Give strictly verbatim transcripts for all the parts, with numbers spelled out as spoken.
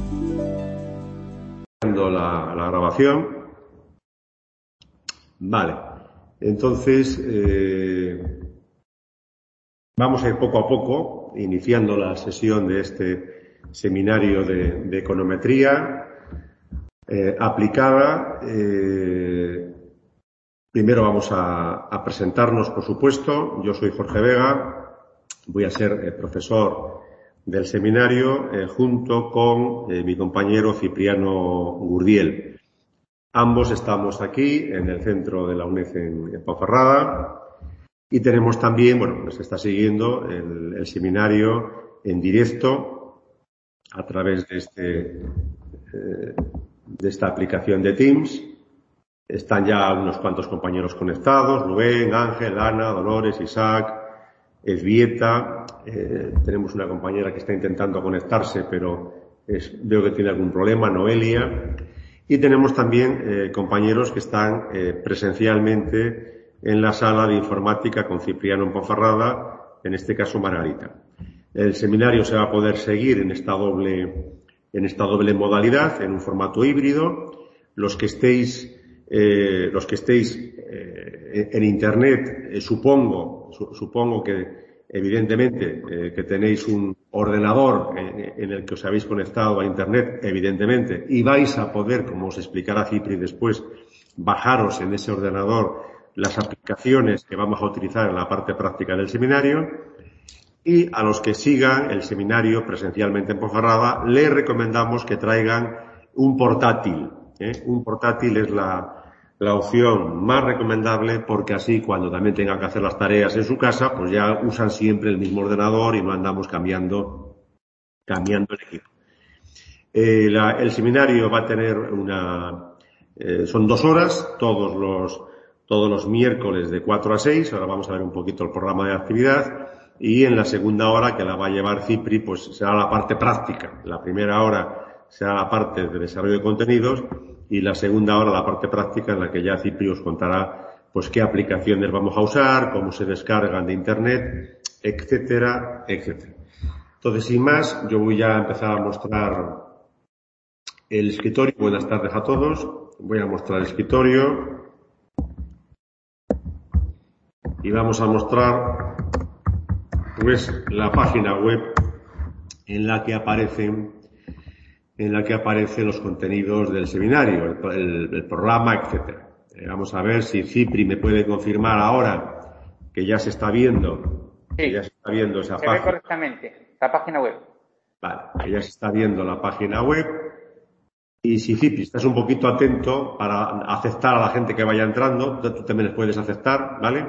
La, la grabación. Vale, entonces eh, vamos a ir poco a poco iniciando la sesión de este seminario de, de econometría eh, aplicada. Eh, primero vamos a, a presentarnos, por supuesto. Yo soy Jorge Vega, voy a ser eh, profesor del seminario eh, junto con eh, mi compañero Cipriano Gurdiel. Ambos estamos aquí en el centro de la UNED en, en Ponferrada y tenemos también, bueno, nos está siguiendo el, el seminario en directo a través de este eh, de esta aplicación de Teams. Están ya unos cuantos compañeros conectados: Rubén, Ángel, Ana, Dolores, Isaac, Esvieta. Eh, tenemos una compañera que está intentando conectarse, pero es, veo que tiene algún problema, Noelia. Y tenemos también eh, compañeros que están eh, presencialmente en la sala de informática con Cipriano en Ponferrada, en este caso Margarita. El seminario se va a poder seguir en esta doble, en esta doble modalidad, en un formato híbrido. Los que estéis, eh, los que estéis eh, en Internet, eh, supongo, su, supongo que evidentemente eh, que tenéis un ordenador en, en el que os habéis conectado a Internet, evidentemente, y vais a poder, como os explicará Cipri después, bajaros en ese ordenador las aplicaciones que vamos a utilizar en la parte práctica del seminario. Y a los que sigan el seminario presencialmente en Ponferrada, les recomendamos que traigan un portátil. ¿eh? Un portátil es la La opción más recomendable, porque así cuando también tengan que hacer las tareas en su casa, pues ya usan siempre el mismo ordenador y no andamos cambiando, cambiando el equipo. Eh, la, el seminario va a tener una, eh, son dos horas, todos los, todos los miércoles de cuatro a seis. Ahora vamos a ver un poquito el programa de actividad. Y en la segunda hora, que la va a llevar Cipri, pues será la parte práctica. La primera hora será la parte de desarrollo de contenidos y la segunda hora la parte práctica, en la que ya Cipri os contará pues qué aplicaciones vamos a usar, cómo se descargan de Internet, etcétera, etcétera. Entonces, sin más, yo voy a empezar a mostrar el escritorio. Buenas tardes a todos. Voy a mostrar el escritorio y vamos a mostrar pues la página web en la que aparecen en la que aparecen los contenidos del seminario, el, el, el programa, etcétera. Eh, vamos a ver si Cipri me puede confirmar ahora que ya se está viendo, sí, que ya se está viendo esa se página. Se ve correctamente, la página web. Vale, que ya se está viendo la página web. Y si Cipri estás un poquito atento para aceptar a la gente que vaya entrando, tú también les puedes aceptar, ¿vale?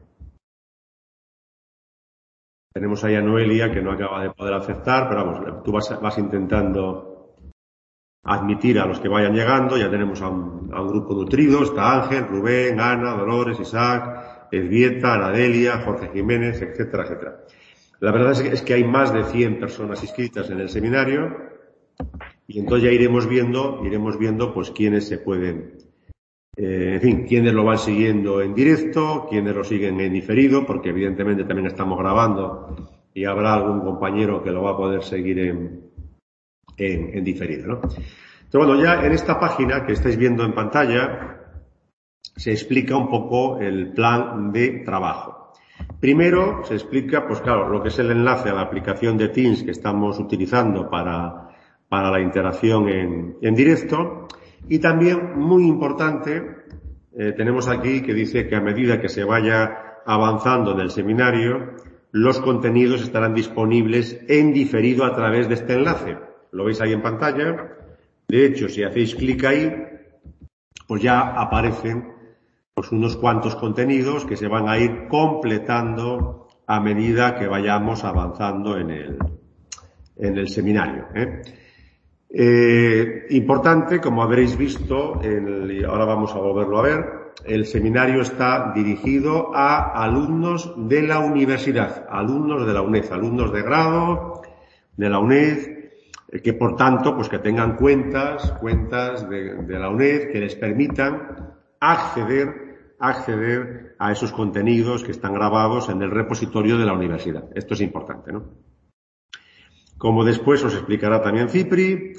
Tenemos ahí a Noelia, que no acaba de poder aceptar, pero vamos, tú vas, vas intentando admitir a los que vayan llegando. Ya tenemos a un, a un grupo nutrido. Está Ángel, Rubén, Ana, Dolores, Isaac, Esvieta, Anadelia, Jorge Jiménez, etcétera, etcétera. La verdad es que, es que hay más de cien personas inscritas en el seminario y entonces ya iremos viendo, iremos viendo pues quiénes se pueden, eh, en fin, quiénes lo van siguiendo en directo, quiénes lo siguen en diferido, porque evidentemente también estamos grabando y habrá algún compañero que lo va a poder seguir en En, en diferido, ¿no? Entonces, bueno, ya en esta página que estáis viendo en pantalla se explica un poco el plan de trabajo. Primero se explica, pues claro, lo que es el enlace a la aplicación de Teams que estamos utilizando para, para la interacción en, en directo. Y también, muy importante, eh, tenemos aquí que dice que a medida que se vaya avanzando en el seminario, los contenidos estarán disponibles en diferido a través de este enlace. Lo veis ahí en pantalla. De hecho, si hacéis clic ahí, pues ya aparecen pues unos cuantos contenidos que se van a ir completando a medida que vayamos avanzando en el, en el seminario, ¿eh? Eh, importante, como habréis visto, el, y ahora vamos a volverlo a ver, el seminario está dirigido a alumnos de la universidad, alumnos de la UNED, alumnos de grado de la UNED, que por tanto, pues que tengan cuentas, cuentas de, de la UNED que les permitan acceder, acceder a esos contenidos que están grabados en el repositorio de la universidad. Esto es importante, ¿no? Como después os explicará también Cipri,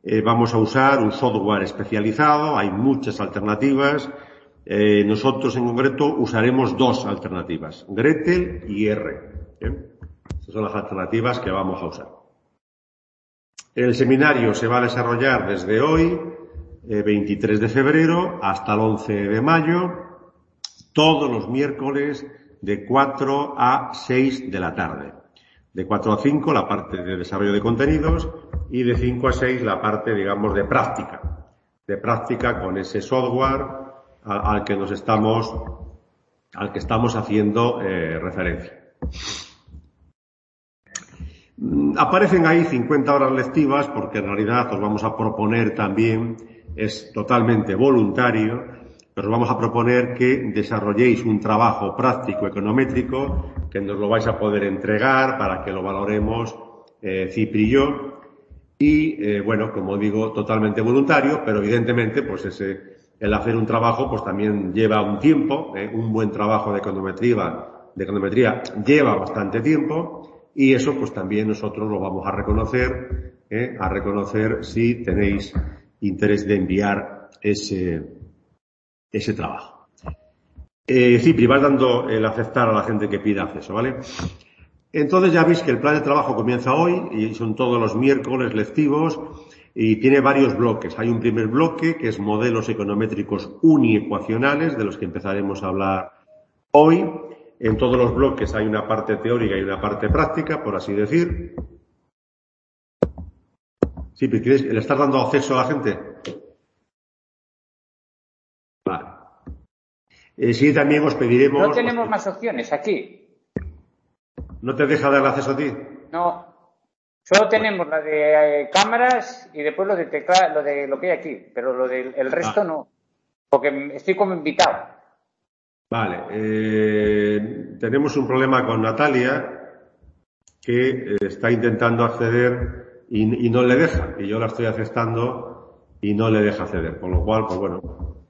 eh, vamos a usar un software especializado, hay muchas alternativas. Eh, nosotros en concreto usaremos dos alternativas, Gretel y R. ¿Bien? Estas son las alternativas que vamos a usar. El seminario se va a desarrollar desde hoy, eh, veintitrés de febrero, hasta el once de mayo, todos los miércoles de cuatro a seis de la tarde. De cuatro a cinco la parte de desarrollo de contenidos y de cinco a seis la parte, digamos, de práctica. De práctica con ese software al que nos estamos, al que estamos haciendo eh, referencia. Aparecen ahí cincuenta horas lectivas porque en realidad os vamos a proponer también, es totalmente voluntario, os vamos a proponer que desarrolléis un trabajo práctico econométrico que nos lo vais a poder entregar para que lo valoremos eh, Cipri y yo. Y, eh, bueno, como digo, totalmente voluntario, pero evidentemente, pues ese el hacer un trabajo pues también lleva un tiempo, ¿eh? Un buen trabajo de econometría, de econometría lleva bastante tiempo y eso pues también nosotros lo vamos a reconocer, ¿eh? a reconocer si tenéis interés de enviar ese, ese trabajo. Eh, Cipri, vas dando el aceptar a la gente que pida acceso, ¿vale? Entonces ya veis que el plan de trabajo comienza hoy y son todos los miércoles lectivos. Y tiene varios bloques. Hay un primer bloque que es modelos econométricos uniecuacionales, de los que empezaremos a hablar hoy. En todos los bloques hay una parte teórica y una parte práctica, por así decir. Sí, pero ¿quieres, ¿le estás dando acceso a la gente? Vale. Eh, sí, también os pediremos... No tenemos más opciones aquí. ¿No te deja dar acceso a ti? No. Solo tenemos la de eh, cámaras y después lo de teclado, lo de lo que hay aquí, pero lo del el resto ah. no, porque estoy como invitado. Vale, eh, tenemos un problema con Natalia que eh, está intentando acceder y, y no le deja, y yo la estoy aceptando y no le deja acceder, con lo cual, pues bueno.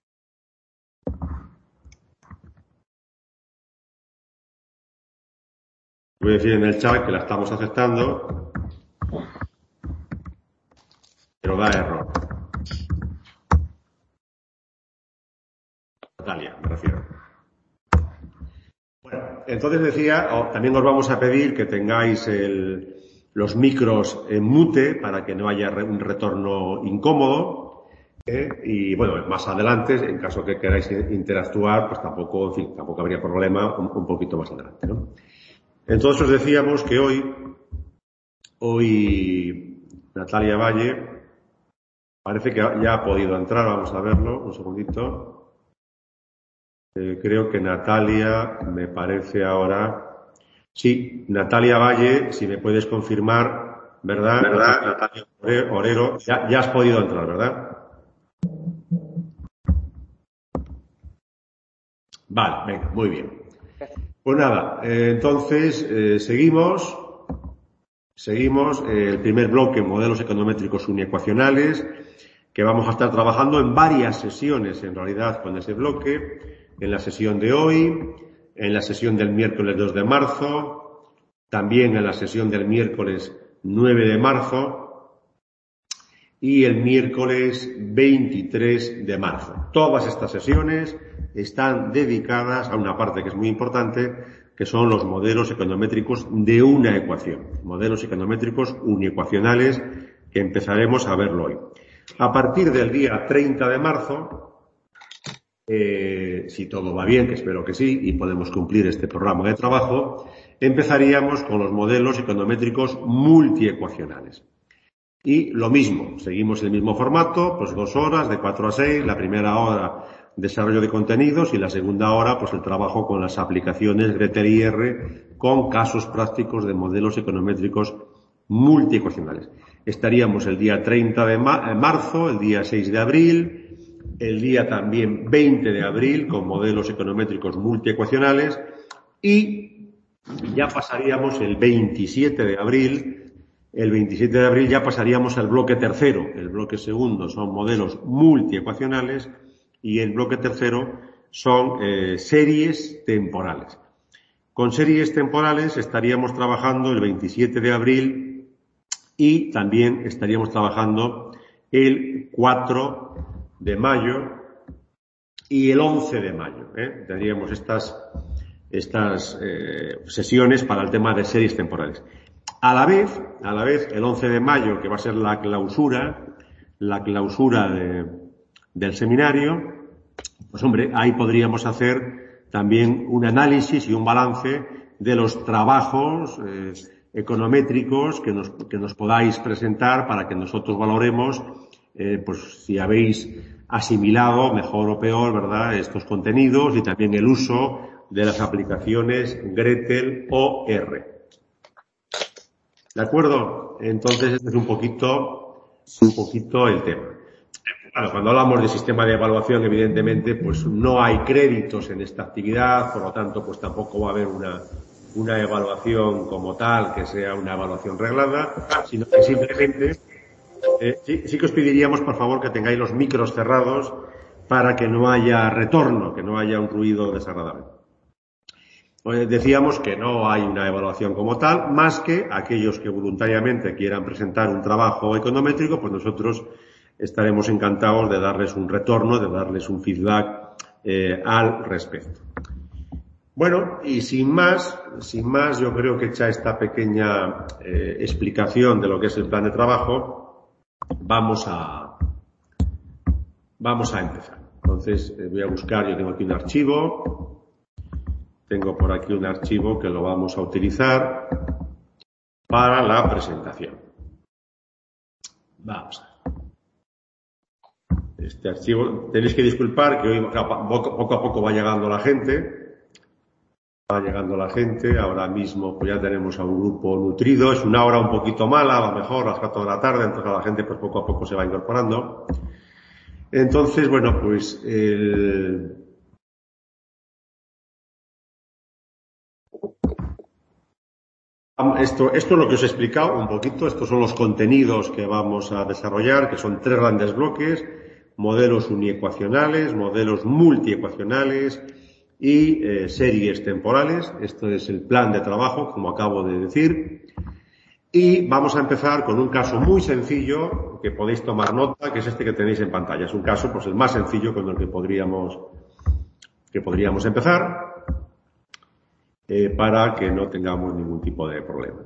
Voy a decir en el chat que la estamos aceptando. Pero da error. Natalia, me refiero. Bueno, entonces decía, oh, también os vamos a pedir que tengáis el, los micros en mute para que no haya un retorno incómodo. ¿eh? Y bueno, más adelante, en caso que queráis interactuar, pues tampoco, en fin, tampoco habría problema un, un poquito más adelante, ¿no? Entonces os decíamos que hoy, hoy Natalia Valle parece que ya ha podido entrar, vamos a verlo, un segundito. Eh, creo que Natalia, me parece ahora... Sí, Natalia Valle, si me puedes confirmar, ¿verdad? ¿Verdad? Natalia Orero, ya, ya has podido entrar, ¿verdad? Vale, venga, muy bien. Pues nada, eh, entonces eh, seguimos. Seguimos eh, el primer bloque, modelos econométricos uniecuacionales, que vamos a estar trabajando en varias sesiones, en realidad, con ese bloque. En la sesión de hoy, en la sesión del miércoles dos de marzo, también en la sesión del miércoles nueve de marzo y el miércoles veintitrés de marzo. Todas estas sesiones están dedicadas a una parte que es muy importante, que son los modelos econométricos de una ecuación. Modelos econométricos uniecuacionales que empezaremos a verlo hoy. A partir del día treinta de marzo, eh, si todo va bien, que espero que sí, y podemos cumplir este programa de trabajo, empezaríamos con los modelos econométricos multiecuacionales. Y lo mismo, seguimos el mismo formato, pues dos horas, de cuatro a seis, la primera hora desarrollo de contenidos y la segunda hora pues el trabajo con las aplicaciones Gretel y R con casos prácticos de modelos econométricos multiecuacionales. Estaríamos el día treinta de marzo, el día seis de abril, el día también veinte de abril con modelos econométricos multiecuacionales y ya pasaríamos el veintisiete de abril. El veintisiete de abril ya pasaríamos al bloque tercero. El bloque segundo son modelos multiecuacionales y el bloque tercero son eh, series temporales. Con series temporales estaríamos trabajando el veintisiete de abril y también estaríamos trabajando el cuatro de mayo y el once de mayo. ¿eh? Tendríamos estas, estas eh, sesiones para el tema de series temporales. A la vez, a la vez, el once de mayo, que va a ser la clausura, la clausura de, del seminario, pues hombre, ahí podríamos hacer también un análisis y un balance de los trabajos eh, econométricos que nos, que nos podáis presentar para que nosotros valoremos eh, pues si habéis asimilado, mejor o peor, ¿verdad?, estos contenidos y también el uso de las aplicaciones Gretel o R. ¿De acuerdo? Entonces, este es un poquito, un poquito el tema. Bueno, cuando hablamos de sistema de evaluación, evidentemente, pues no hay créditos en esta actividad, por lo tanto, pues tampoco va a haber una, una evaluación como tal, que sea una evaluación reglada, sino que simplemente, eh, sí, sí que os pediríamos, por favor, que tengáis los micros cerrados para que no haya retorno, que no haya un ruido desagradable. Pues decíamos que no hay una evaluación como tal, más que aquellos que voluntariamente quieran presentar un trabajo econométrico, pues nosotros estaremos encantados de darles un retorno, de darles un feedback eh, al respecto. Bueno, y sin más, sin más, yo creo que hecha esta pequeña eh, explicación de lo que es el plan de trabajo, vamos a vamos a empezar. Entonces, eh, voy a buscar, yo tengo aquí un archivo. Tengo por aquí un archivo que lo vamos a utilizar para la presentación. Vamos a ver. Este archivo, tenéis que disculpar que hoy poco a poco va llegando la gente. Va llegando la gente. Ahora mismo pues ya tenemos a un grupo nutrido. Es una hora un poquito mala, a lo mejor a las cuatro de la tarde, entonces la gente pues poco a poco se va incorporando. Entonces, bueno, pues el... Esto, esto es lo que os he explicado un poquito. Estos son los contenidos que vamos a desarrollar, que son tres grandes bloques: modelos uniecuacionales, modelos multiecuacionales y eh, series temporales. Esto es el plan de trabajo, como acabo de decir. Y vamos a empezar con un caso muy sencillo que podéis tomar nota, que es este que tenéis en pantalla. Es un caso, pues el más sencillo con el que podríamos, que podríamos empezar. Eh, para que no tengamos ningún tipo de problema.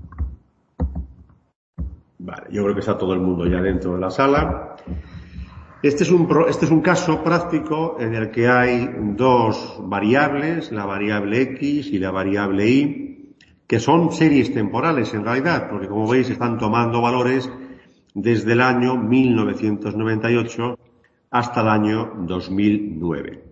Vale, yo creo que está todo el mundo ya dentro de la sala. Este es un, pro, este es un caso práctico en el que hay dos variables, la variable X y la variable Y, que son series temporales en realidad, porque como veis están tomando valores desde el año mil novecientos noventa y ocho hasta el año dos mil nueve.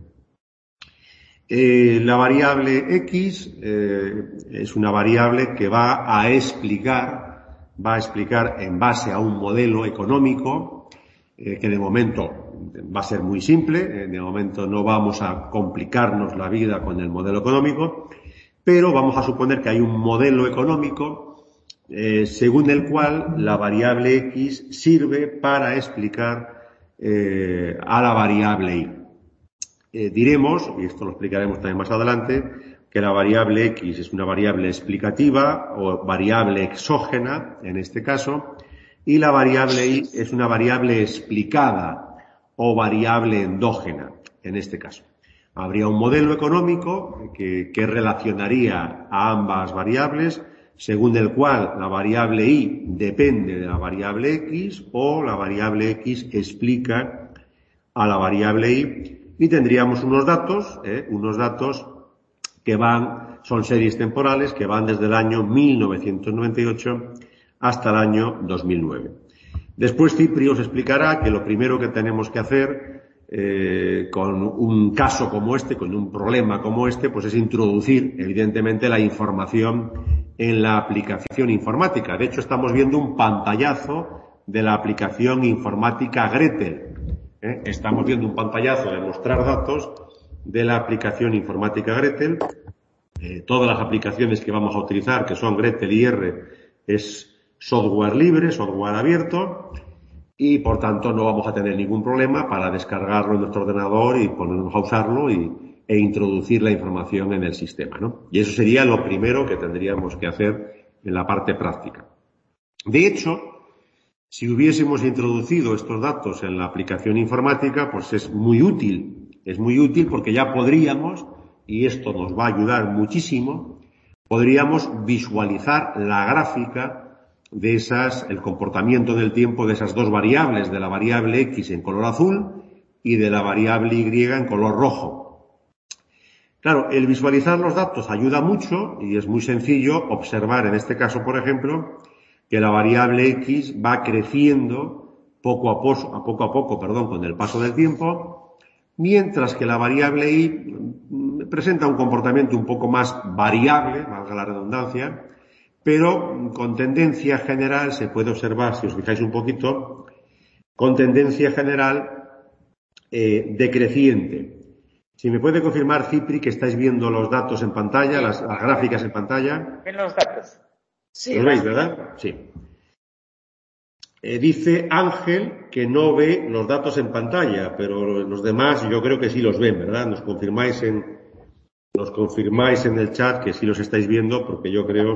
Eh, la variable X eh, es una variable que va a explicar, va a explicar en base a un modelo económico eh, que de momento va a ser muy simple. Eh, de momento no vamos a complicarnos la vida con el modelo económico, pero vamos a suponer que hay un modelo económico eh, según el cual la variable X sirve para explicar eh, a la variable Y. Eh, diremos, y esto lo explicaremos también más adelante, que la variable X es una variable explicativa o variable exógena, en este caso, y la variable Y es una variable explicada o variable endógena, en este caso. Habría un modelo económico que, que relacionaría a ambas variables, según el cual la variable Y depende de la variable X o la variable X explica a la variable Y. Y tendríamos unos datos, eh, unos datos que van, son series temporales que van desde el año mil novecientos noventa y ocho hasta el año dos mil nueve. Después Cipri os explicará que lo primero que tenemos que hacer eh, con un caso como este, con un problema como este, pues es introducir evidentemente la información en la aplicación informática. De hecho, estamos viendo un pantallazo de la aplicación informática Gretel. ¿Eh? Estamos viendo un pantallazo de mostrar datos de la aplicación informática Gretel. Eh, todas las aplicaciones que vamos a utilizar, que son Gretel y R, es software libre, software abierto, y por tanto no vamos a tener ningún problema para descargarlo en nuestro ordenador y ponernos a usarlo y, e introducir la información en el sistema, ¿no? Y eso sería lo primero que tendríamos que hacer en la parte práctica. De hecho, Si hubiésemos introducido estos datos en la aplicación informática, pues es muy útil. Es muy útil porque ya podríamos, y esto nos va a ayudar muchísimo, podríamos visualizar la gráfica de esas, el comportamiento del tiempo de esas dos variables, de la variable X en color azul y de la variable Y en color rojo. Claro, el visualizar los datos ayuda mucho y es muy sencillo observar en este caso, por ejemplo, que la variable X va creciendo poco a poco, a poco a poco, perdón, con el paso del tiempo, mientras que la variable Y presenta un comportamiento un poco más variable, valga la redundancia, pero con tendencia general se puede observar, si os fijáis un poquito, con tendencia general eh, decreciente. Si me puede confirmar, Cipri, que estáis viendo los datos en pantalla, sí, las, las gráficas en pantalla. ¿Ven los datos? Sí, ¿los veis, verdad? Sí. Eh, dice Ángel que no ve los datos en pantalla, pero los demás yo creo que sí los ven, ¿verdad? Nos confirmáis en, nos confirmáis en el chat que sí los estáis viendo, porque yo creo,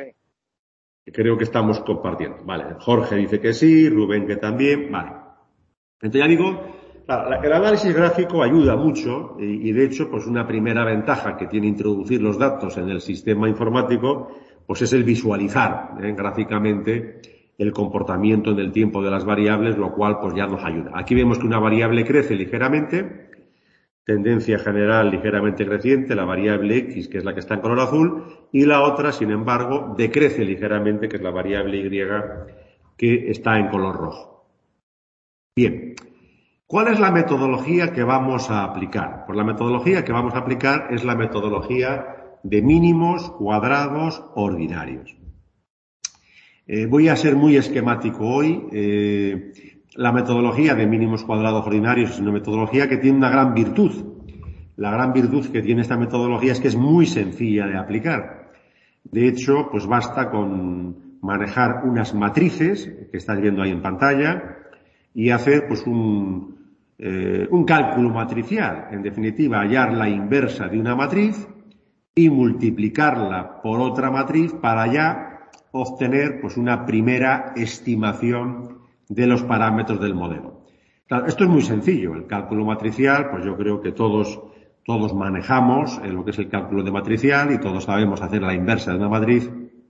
creo que estamos compartiendo. Vale, Jorge dice que sí, Rubén que también, vale. Entonces ya digo, claro, el análisis gráfico ayuda mucho y, y de hecho, pues una primera ventaja que tiene introducir los datos en el sistema informático, pues es el visualizar ¿eh? gráficamente el comportamiento en el tiempo de las variables, lo cual pues ya nos ayuda. Aquí vemos que una variable crece ligeramente, tendencia general ligeramente creciente, la variable X, que es la que está en color azul, y la otra, sin embargo, decrece ligeramente, que es la variable Y, que está en color rojo. Bien. ¿Cuál es la metodología que vamos a aplicar? Pues la metodología que vamos a aplicar es la metodología de mínimos cuadrados ordinarios. Eh, voy a ser muy esquemático hoy. Eh, la metodología de mínimos cuadrados ordinarios es una metodología que tiene una gran virtud. La gran virtud que tiene esta metodología es que es muy sencilla de aplicar. De hecho, pues basta con manejar unas matrices que estáis viendo ahí en pantalla y hacer pues un, eh, un cálculo matricial. En definitiva, hallar la inversa de una matriz y multiplicarla por otra matriz para ya obtener pues una primera estimación de los parámetros del modelo. Claro, esto es muy sencillo. El cálculo matricial, pues yo creo que todos, todos manejamos en lo que es el cálculo de matricial y todos sabemos hacer la inversa de una matriz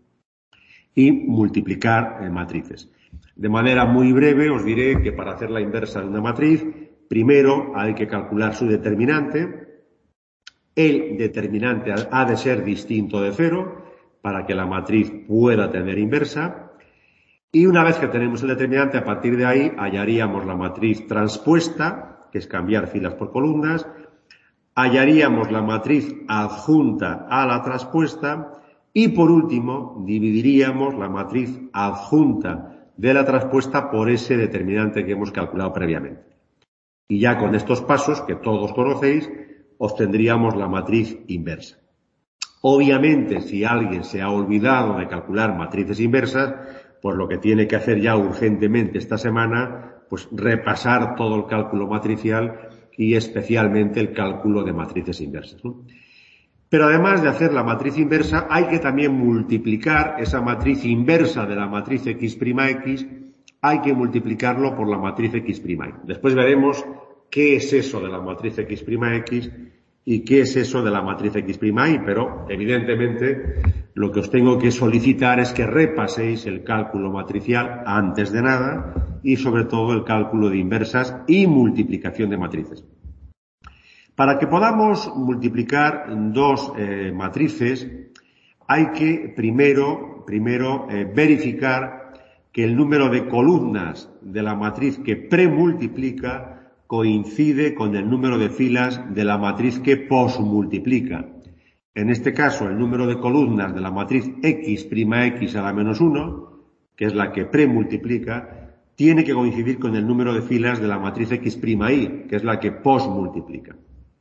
y multiplicar eh, matrices. De manera muy breve os diré que para hacer la inversa de una matriz, primero hay que calcular su determinante. El determinante ha de ser distinto de cero para que la matriz pueda tener inversa. Y una vez que tenemos el determinante, a partir de ahí hallaríamos la matriz transpuesta, que es cambiar filas por columnas. Hallaríamos la matriz adjunta a la transpuesta. Y por último, dividiríamos la matriz adjunta de la transpuesta por ese determinante que hemos calculado previamente. Y ya con estos pasos, que todos conocéis, obtendríamos la matriz inversa. Obviamente, si alguien se ha olvidado de calcular matrices inversas, pues lo que tiene que hacer ya urgentemente esta semana, pues repasar todo el cálculo matricial y especialmente el cálculo de matrices inversas, ¿no? Pero además de hacer la matriz inversa, hay que también multiplicar esa matriz inversa de la matriz X'X, hay que multiplicarlo por la matriz X'. Después veremos qué es eso de la matriz X'X y qué es eso de la matriz X', pero evidentemente lo que os tengo que solicitar es que repaséis el cálculo matricial antes de nada y sobre todo el cálculo de inversas y multiplicación de matrices. Para que podamos multiplicar dos eh, matrices hay que primero, primero eh, verificar que el número de columnas de la matriz que premultiplica coincide con el número de filas de la matriz que posmultiplica. En este caso, el número de columnas de la matriz X'X a la menos uno, que es la que premultiplica, tiene que coincidir con el número de filas de la matriz X'Y, que es la que posmultiplica.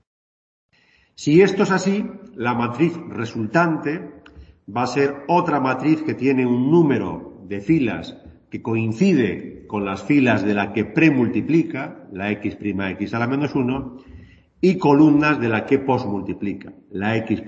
Si esto es así, la matriz resultante va a ser otra matriz que tiene un número de filas que coincide con las filas de la que premultiplica, la X'X a la menos uno, y columnas de la que posmultiplica, la X'.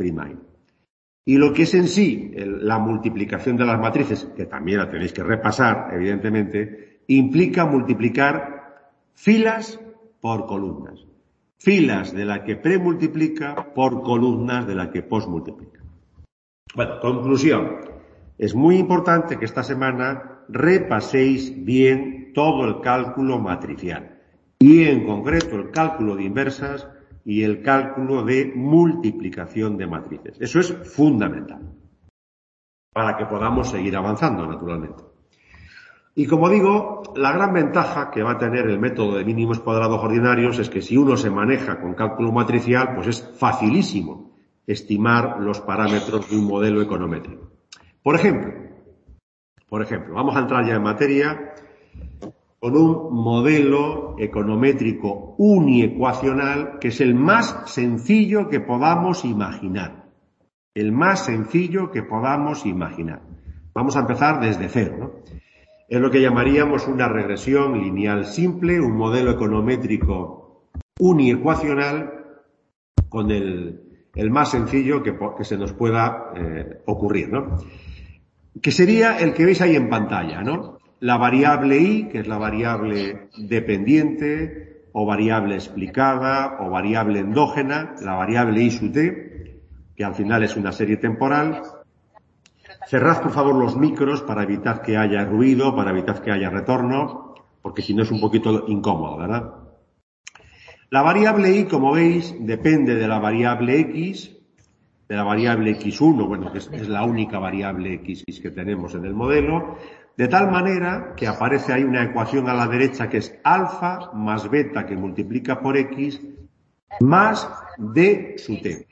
Y lo que es en sí el, la multiplicación de las matrices, que también la tenéis que repasar, evidentemente, implica multiplicar filas por columnas. Filas de la que premultiplica por columnas de la que posmultiplica. Bueno, conclusión. Es muy importante que esta semana repaséis bien todo el cálculo matricial y en concreto el cálculo de inversas y el cálculo de multiplicación de matrices. Eso es fundamental para que podamos seguir avanzando, naturalmente. Y como digo, la gran ventaja que va a tener el método de mínimos cuadrados ordinarios es que si uno se maneja con cálculo matricial, pues es facilísimo estimar los parámetros de un modelo econométrico. Por ejemplo, por ejemplo, vamos a entrar ya en materia con un modelo econométrico uniecuacional que es el más sencillo que podamos imaginar. El más sencillo que podamos imaginar. Vamos a empezar desde cero, ¿no? Es lo que llamaríamos una regresión lineal simple, un modelo econométrico uniecuacional con el, el más sencillo que, que se nos pueda eh, ocurrir, ¿no? Que sería el que veis ahí en pantalla, ¿no? La variable i, que es la variable dependiente, o variable explicada, o variable endógena, la variable i sub t, que al final es una serie temporal. Cerrad, por favor, los micros para evitar que haya ruido, para evitar que haya retorno, porque si no es un poquito incómodo, ¿verdad? La variable i, como veis, depende de la variable x, de la variable equis uno, bueno, que es, es la única variable x que tenemos en el modelo, de tal manera que aparece ahí una ecuación a la derecha que es alfa más beta que multiplica por x más d sub t.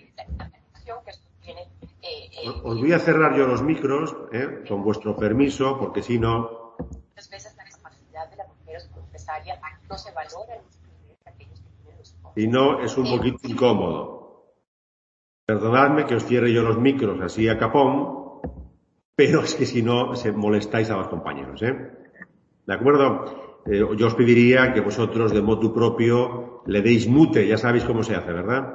Os voy a cerrar yo los micros, ¿eh? Con vuestro permiso, porque si no... Si no, es un poquito incómodo. Perdonadme que os cierre yo los micros así a capón, pero es que si no, se molestáis a los compañeros, ¿eh? ¿De acuerdo? Eh, yo os pediría que vosotros de motu propio le deis mute, ya sabéis cómo se hace, ¿verdad?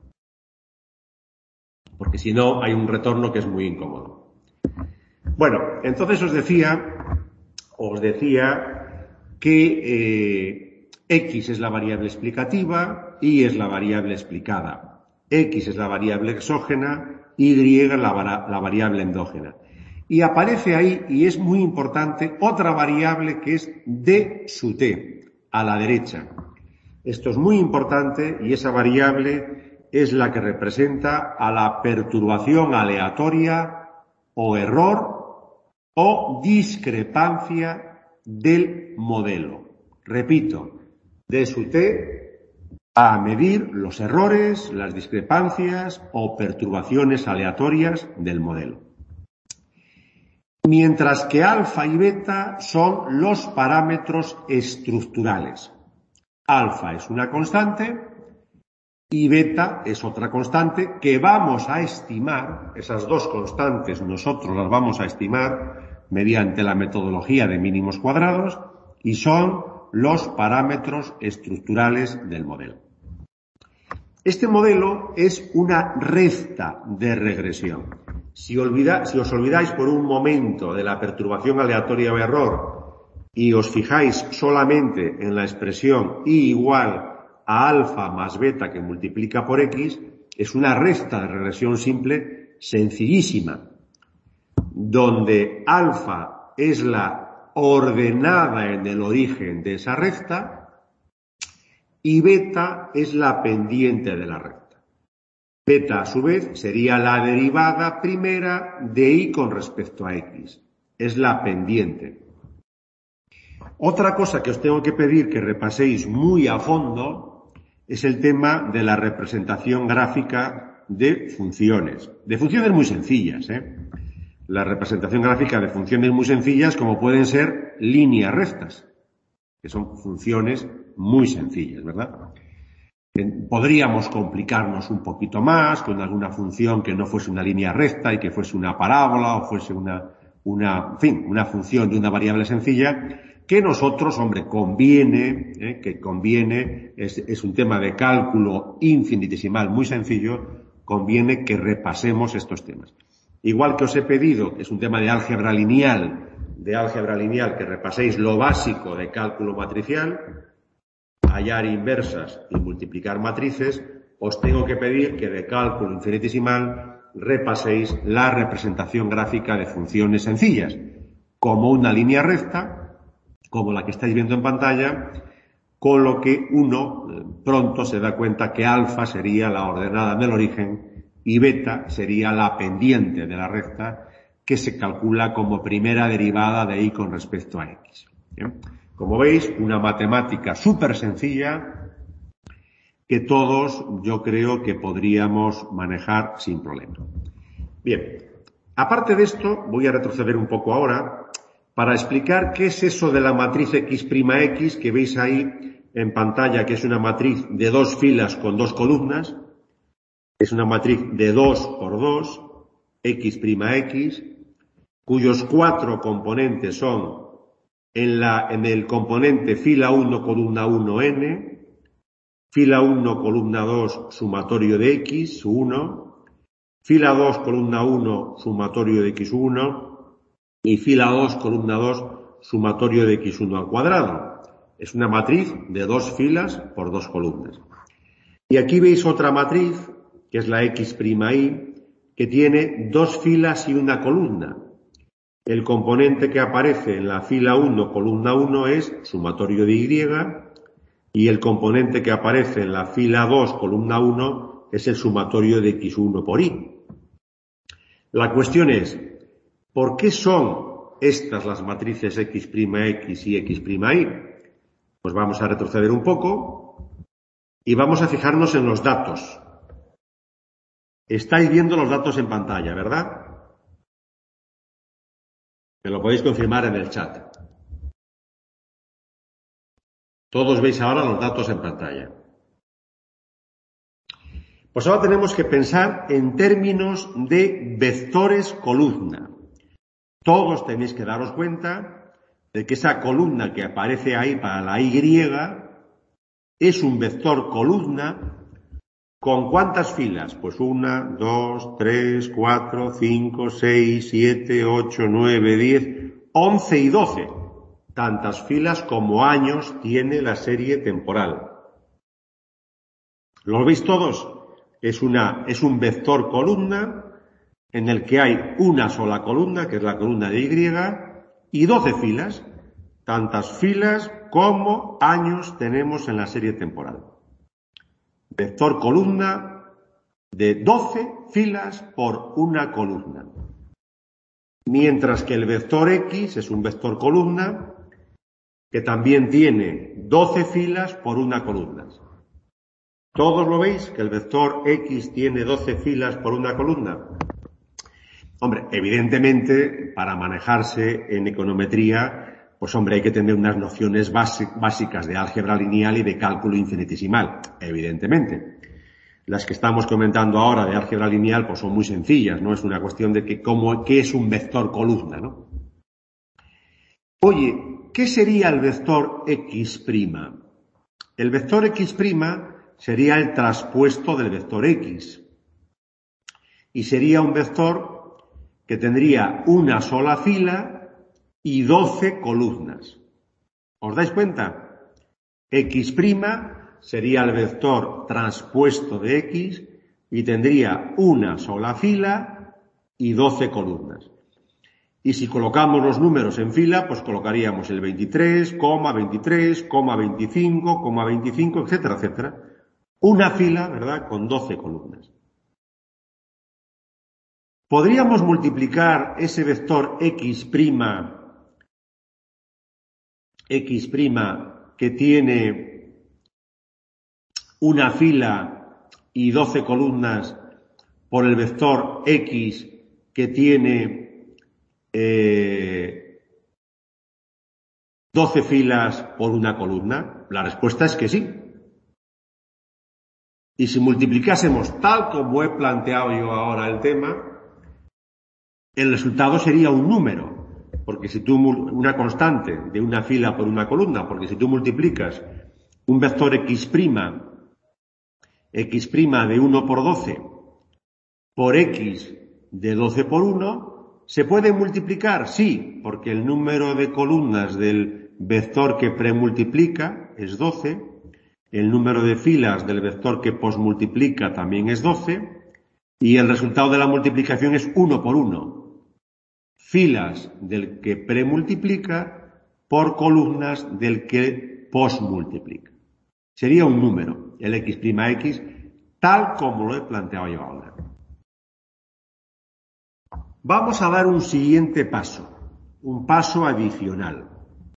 Porque si no hay un retorno que es muy incómodo. Bueno, entonces os decía, os decía que eh, x es la variable explicativa, y es la variable explicada, x es la variable exógena, y la, la variable endógena. Y aparece ahí, y es muy importante, otra variable que es d sub t, a la derecha. Esto es muy importante y esa variable es la que representa a la perturbación aleatoria o error o discrepancia del modelo. Repito, d sub t a medir los errores, las discrepancias o perturbaciones aleatorias del modelo. Mientras que alfa y beta son los parámetros estructurales. Alfa es una constante y beta es otra constante que vamos a estimar, esas dos constantes nosotros las vamos a estimar mediante la metodología de mínimos cuadrados y son los parámetros estructurales del modelo. Este modelo es una recta de regresión. Si, olvida, si os olvidáis por un momento de la perturbación aleatoria o error y os fijáis solamente en la expresión i igual a alfa más beta que multiplica por x, es una recta de regresión simple sencillísima, donde alfa es la ordenada en el origen de esa recta y beta es la pendiente de la recta. Beta, a su vez, sería la derivada primera de y con respecto a x. Es la pendiente. Otra cosa que os tengo que pedir que repaséis muy a fondo es el tema de la representación gráfica de funciones. De funciones muy sencillas, ¿eh? La representación gráfica de funciones muy sencillas como pueden ser líneas rectas, que son funciones muy sencillas, ¿verdad? Podríamos complicarnos un poquito más con alguna función que no fuese una línea recta y que fuese una parábola o fuese una, una, en fin, una función de una variable sencilla que nosotros, hombre, conviene, eh, que conviene, es, es un tema de cálculo infinitesimal muy sencillo, conviene que repasemos estos temas. Igual que os he pedido, que es un tema de álgebra lineal, de álgebra lineal que repaséis lo básico de cálculo matricial, hallar inversas y multiplicar matrices, os tengo que pedir que de cálculo infinitesimal repaséis la representación gráfica de funciones sencillas, como una línea recta, como la que estáis viendo en pantalla, con lo que uno pronto se da cuenta que alfa sería la ordenada del origen y beta sería la pendiente de la recta que se calcula como primera derivada de y con respecto a x. ¿Bien? Como veis, una matemática súper sencilla que todos yo creo que podríamos manejar sin problema. Bien, aparte de esto, voy a retroceder un poco ahora para explicar qué es eso de la matriz X'X que veis ahí en pantalla, que es una matriz de dos filas con dos columnas. Es una matriz de dos por dos, X'X, cuyos cuatro componentes son en, la, en el componente fila uno, columna uno, n, fila uno, columna dos, sumatorio de x, su uno, fila dos, columna uno, sumatorio de x uno, y fila dos, columna dos, sumatorio de x uno al cuadrado. Es una matriz de dos filas por dos columnas. Y aquí veis otra matriz, que es la X''I, que tiene dos filas y una columna. El componente que aparece en la fila uno, columna uno, es sumatorio de y, y el componente que aparece en la fila dos, columna uno, es el sumatorio de x uno por y. La cuestión es, ¿por qué son estas las matrices X''X y X''Y? Pues vamos a retroceder un poco y vamos a fijarnos en los datos. Estáis viendo los datos en pantalla, ¿verdad? Me lo podéis confirmar en el chat. Todos veis ahora los datos en pantalla. Pues ahora tenemos que pensar en términos de vectores columna. Todos tenéis que daros cuenta de que esa columna que aparece ahí para la Y es un vector columna. ¿Con cuántas filas? Pues una, dos, tres, cuatro, cinco, seis, siete, ocho, nueve, diez, once y doce. Tantas filas como años tiene la serie temporal. ¿Lo veis todos? Es una, es un vector columna en el que hay una sola columna, que es la columna de Y, y doce filas. Tantas filas como años tenemos en la serie temporal. Vector columna de doce filas por una columna. Mientras que el vector X es un vector columna que también tiene doce filas por una columna. ¿Todos lo veis? Que el vector X tiene doce filas por una columna. Hombre, evidentemente, para manejarse en econometría, pues hombre, hay que tener unas nociones básicas de álgebra lineal y de cálculo infinitesimal, evidentemente. Las que estamos comentando ahora de álgebra lineal, pues son muy sencillas, ¿no? Es una cuestión de que cómo, qué es un vector columna, ¿no? Oye, ¿qué sería el vector X'? El vector X' sería el traspuesto del vector X. Y sería un vector que tendría una sola fila y doce columnas. ¿Os dais cuenta? X' sería el vector traspuesto de X y tendría una sola fila y doce columnas. Y si colocamos los números en fila, pues colocaríamos el veintitrés, veintitrés, veinticinco, veinticinco, etcétera, etcétera. Una fila, ¿verdad?, con doce columnas. Podríamos multiplicar ese vector X', X' que tiene una fila y doce columnas por el vector X que tiene eh, doce filas por una columna. La respuesta es que sí. Y si multiplicásemos tal como he planteado yo ahora el tema, el resultado sería un número. Porque si tú, una constante de una fila por una columna, porque si tú multiplicas un vector X', X' de uno por doce por X de doce por uno, ¿Se puede multiplicar? Sí, porque el número de columnas del vector que premultiplica es doce, el número de filas del vector que posmultiplica también es doce, y el resultado de la multiplicación es uno por uno. Filas del que premultiplica por columnas del que posmultiplica. Sería un número, el x', tal como lo he planteado yo ahora. Vamos a dar un siguiente paso, un paso adicional.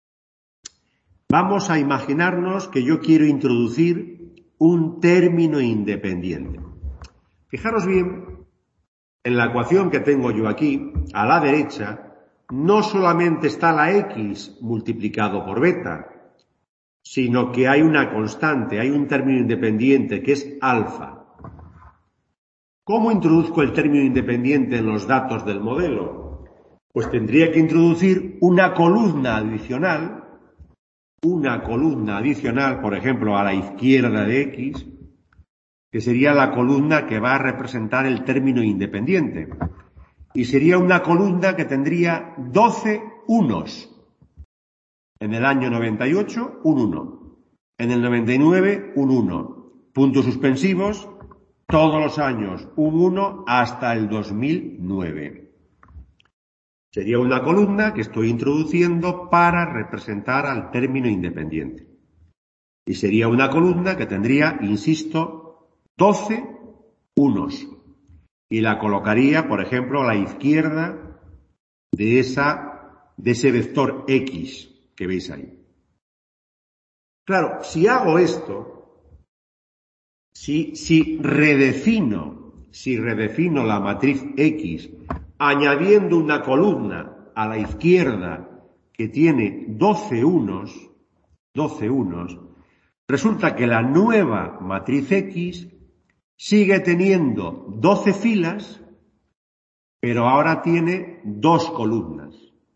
Vamos a imaginarnos que yo quiero introducir un término independiente. Fijaros bien, en la ecuación que tengo yo aquí, a la derecha, no solamente está la x multiplicado por beta, sino que hay una constante, hay un término independiente que es alfa. ¿Cómo introduzco el término independiente en los datos del modelo? Pues tendría que introducir una columna adicional, una columna adicional, por ejemplo, a la izquierda de x, que sería la columna que va a representar el término independiente. Y sería una columna que tendría doce unos. En el año noventa y ocho, un uno. En el noventa y nueve, un uno. Puntos suspensivos, todos los años, un uno hasta el dos mil nueve. Sería una columna que estoy introduciendo para representar al término independiente. Y sería una columna que tendría, insisto, doce unos. Y la colocaría, por ejemplo, a la izquierda de, esa, de ese vector x que veis ahí. Claro, si hago esto, si, si redefino, si redefino la matriz X, añadiendo una columna a la izquierda que tiene doce unos, doce unos, resulta que la nueva matriz X sigue teniendo doce filas, pero ahora tiene dos columnas.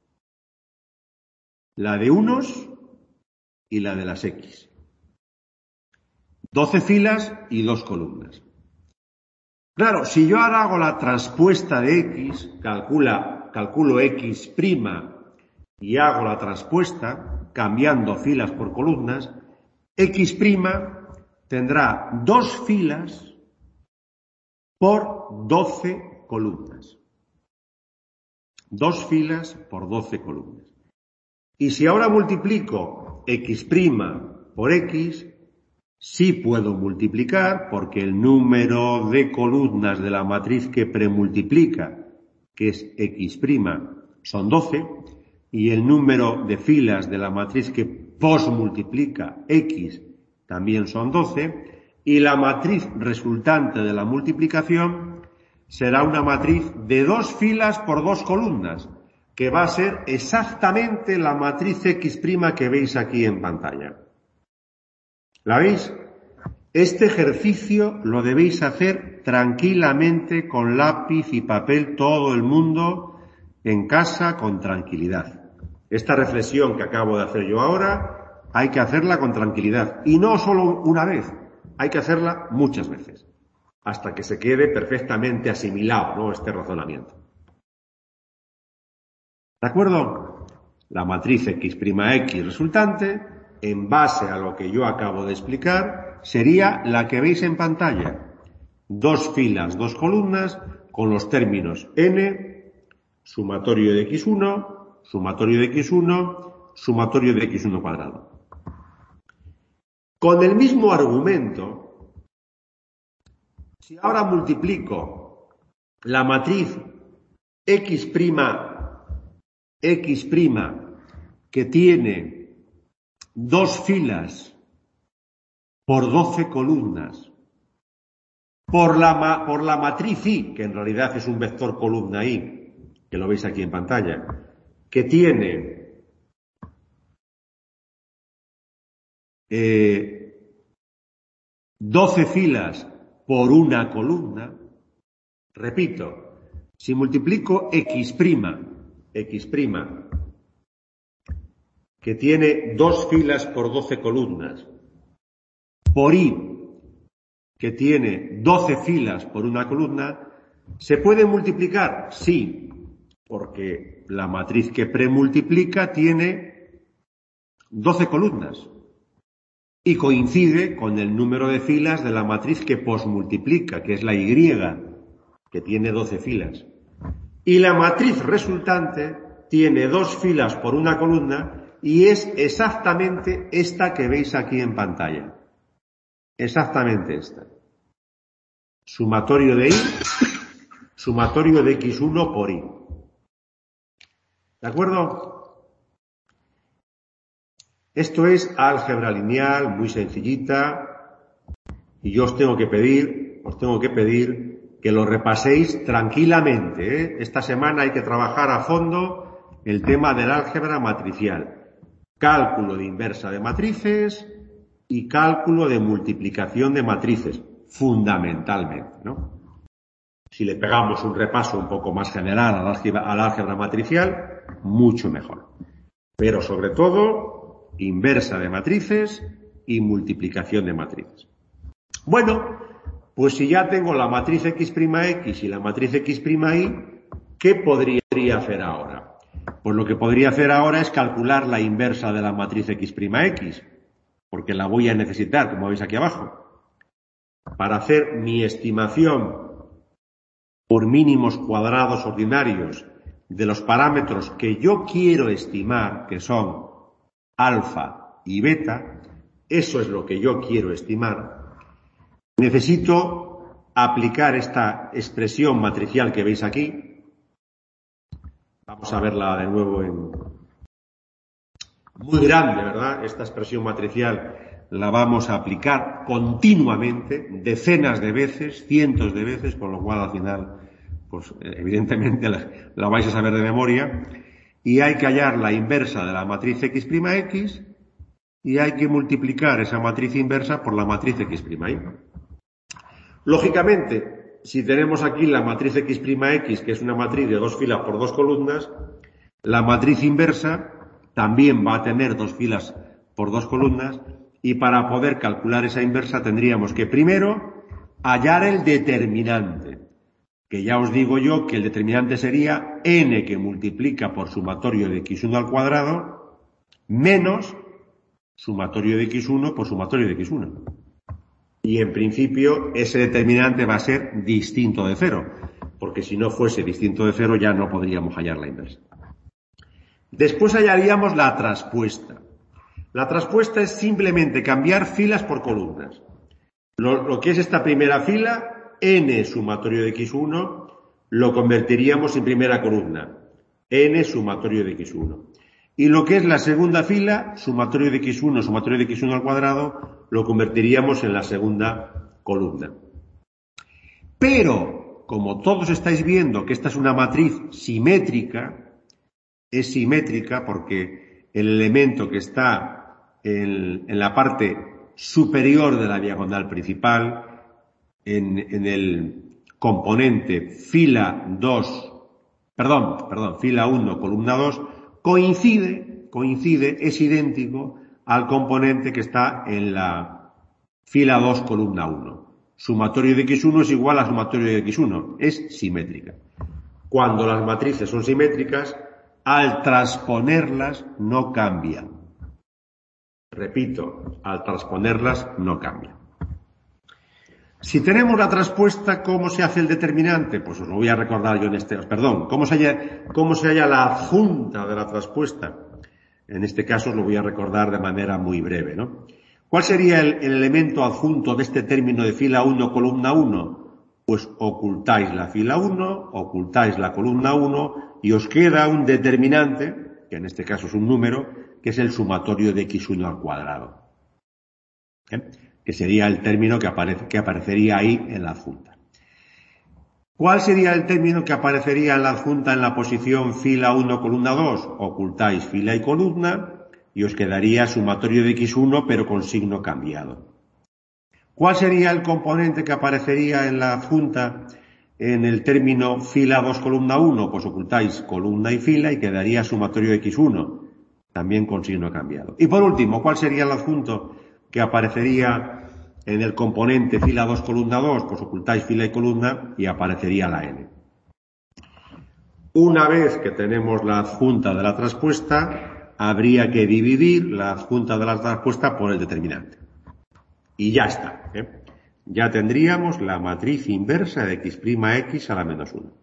La de unos y la de las X. doce filas y dos columnas. Claro, si yo ahora hago la transpuesta de X, calcula, calculo X' y hago la transpuesta, cambiando filas por columnas, X' tendrá dos filas por doce columnas. Dos filas por doce columnas. Y si ahora multiplico X' por X, sí puedo multiplicar porque el número de columnas de la matriz que premultiplica, que es X', son doce, y el número de filas de la matriz que posmultiplica X también son doce, y la matriz resultante de la multiplicación será una matriz de dos filas por dos columnas, que va a ser exactamente la matriz X' que veis aquí en pantalla. ¿La veis? Este ejercicio lo debéis hacer tranquilamente con lápiz y papel todo el mundo en casa con tranquilidad. Esta reflexión que acabo de hacer yo ahora hay que hacerla con tranquilidad y no solo una vez, hay que hacerla muchas veces hasta que se quede perfectamente asimilado, ¿no?, este razonamiento. ¿De acuerdo? La matriz X' X resultante, en base a lo que yo acabo de explicar, sería la que veis en pantalla. Dos filas, dos columnas, con los términos n, sumatorio de equis uno, sumatorio de equis uno, sumatorio de equis uno cuadrado. Con el mismo argumento, si ahora multiplico la matriz X', X' que tiene dos filas por doce columnas por la, por la matriz I, que en realidad es un vector columna I, que lo veis aquí en pantalla, que tiene eh, doce filas por una columna, repito, si multiplico X', X', que tiene dos filas por doce columnas, por I, que tiene doce filas por una columna, ¿se puede multiplicar? Sí. porque la matriz que premultiplica tiene doce columnas y coincide con el número de filas de la matriz que posmultiplica, que es la Y, que tiene doce filas. Y la matriz resultante tiene dos filas por una columna y es exactamente esta que veis aquí en pantalla. Exactamente esta. Sumatorio de I, sumatorio de equis uno por I. ¿De acuerdo? Esto es álgebra lineal, muy sencillita, y yo os tengo que pedir, os tengo que pedir que lo repaséis tranquilamente, ¿eh? Esta semana hay que trabajar a fondo el tema del álgebra matricial. Cálculo de inversa de matrices y cálculo de multiplicación de matrices, fundamentalmente, ¿no? Si le pegamos un repaso un poco más general al álgebra, al álgebra matricial, mucho mejor. Pero sobre todo, inversa de matrices y multiplicación de matrices. Bueno, pues si ya tengo la matriz X' X y la matriz X' Y, ¿qué podría hacer ahora? Pues lo que podría hacer ahora es calcular la inversa de la matriz X', X, porque la voy a necesitar, como veis aquí abajo, para hacer mi estimación por mínimos cuadrados ordinarios de los parámetros que yo quiero estimar, que son alfa y beta. Eso es lo que yo quiero estimar. Necesito aplicar esta expresión matricial que veis aquí. Vamos a verla de nuevo en muy grande, ¿verdad? Esta expresión matricial la vamos a aplicar continuamente, decenas de veces, cientos de veces, con lo cual al final, pues evidentemente la, la vais a saber de memoria, y hay que hallar la inversa de la matriz X' X y hay que multiplicar esa matriz inversa por la matriz X', Y. Lógicamente, si tenemos aquí la matriz X', X, que es una matriz de dos filas por dos columnas, la matriz inversa también va a tener dos filas por dos columnas, y para poder calcular esa inversa tendríamos que primero hallar el determinante, que ya os digo yo que el determinante sería n que multiplica por sumatorio de equis uno al cuadrado menos sumatorio de equis uno por sumatorio de equis uno. Y en principio ese determinante va a ser distinto de cero, porque si no fuese distinto de cero ya no podríamos hallar la inversa. Después hallaríamos la traspuesta. La traspuesta es simplemente cambiar filas por columnas. Lo, lo que es esta primera fila, n sumatorio de equis uno, lo convertiríamos en primera columna, n sumatorio de equis uno. Y lo que es la segunda fila, sumatorio de equis uno, sumatorio de equis uno al cuadrado, lo convertiríamos en la segunda columna. Pero, como todos estáis viendo que esta es una matriz simétrica, es simétrica porque el elemento que está en, en la parte superior de la diagonal principal, en, en el componente fila dos, perdón, perdón, fila uno, columna dos, coincide, coincide, es idéntico al componente que está en la fila dos, columna uno. Sumatorio de equis uno es igual a sumatorio de equis uno, es simétrica. Cuando las matrices son simétricas, al transponerlas no cambian. Repito, al transponerlas no cambian. Si tenemos la traspuesta, ¿cómo se hace el determinante? Pues os lo voy a recordar yo en este, perdón, ¿cómo se halla, cómo se halla la adjunta de la traspuesta? En este caso os lo voy a recordar de manera muy breve, ¿no? ¿Cuál sería el, el elemento adjunto de este término de fila uno, columna uno? Pues ocultáis la fila uno, ocultáis la columna uno y os queda un determinante, que en este caso es un número, que es el sumatorio de equis uno al cuadrado. ¿Eh? Que sería el término que, aparece, que aparecería ahí en la adjunta. ¿Cuál sería el término que aparecería en la adjunta en la posición fila uno, columna dos? Ocultáis fila y columna y os quedaría sumatorio de equis uno pero con signo cambiado. ¿Cuál sería el componente que aparecería en la adjunta en el término fila dos, columna uno? Pues ocultáis columna y fila y quedaría sumatorio de equis uno, también con signo cambiado. Y por último, ¿cuál sería el adjunto que aparecería en el componente fila dos, columna dos? Pues ocultáis fila y columna y aparecería la n. Una vez que tenemos la adjunta de la traspuesta, habría que dividir la adjunta de la traspuesta por el determinante. Y ya está, ¿eh? Ya tendríamos la matriz inversa de x' a la menos uno.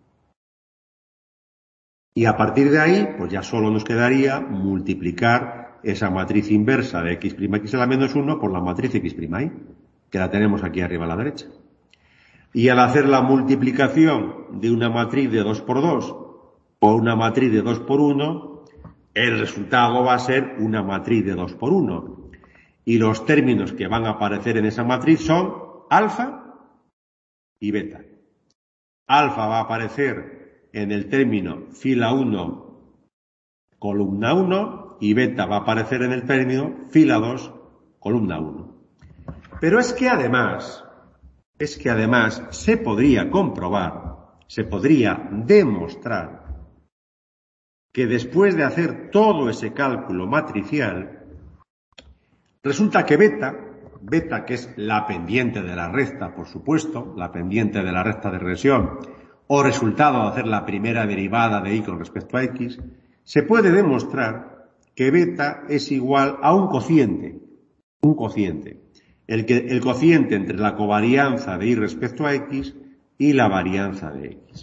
Y a partir de ahí, pues ya solo nos quedaría multiplicar esa matriz inversa de x' a la menos uno por la matriz x', que la tenemos aquí arriba a la derecha. Y al hacer la multiplicación de una matriz de dos por dos por una matriz de dos por uno, el resultado va a ser una matriz de dos por uno. Y los términos que van a aparecer en esa matriz son alfa y beta. Alfa va a aparecer en el término fila uno, columna uno, y beta va a aparecer en el término fila dos, columna uno. Pero es que además, es que además se podría comprobar, se podría demostrar que después de hacer todo ese cálculo matricial, resulta que beta, beta que es la pendiente de la recta, por supuesto, la pendiente de la recta de regresión, o resultado de hacer la primera derivada de y con respecto a x, se puede demostrar que beta es igual a un cociente, un cociente, el, que, el cociente entre la covarianza de y respecto a x y la varianza de x.